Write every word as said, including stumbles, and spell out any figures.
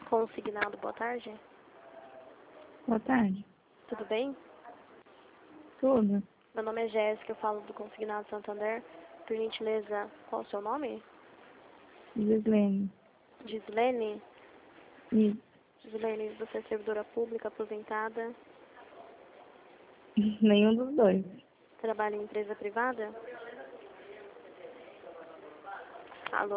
Consignado, boa tarde. Boa tarde. Tudo bem? Tudo? Meu nome é Jéssica, eu falo do Consignado Santander. Por gentileza, qual o seu nome? Gislene. Gislene? Isso. Gislene, você é servidora pública, aposentada, Nenhum dos dois. trabalha em empresa privada? Alô?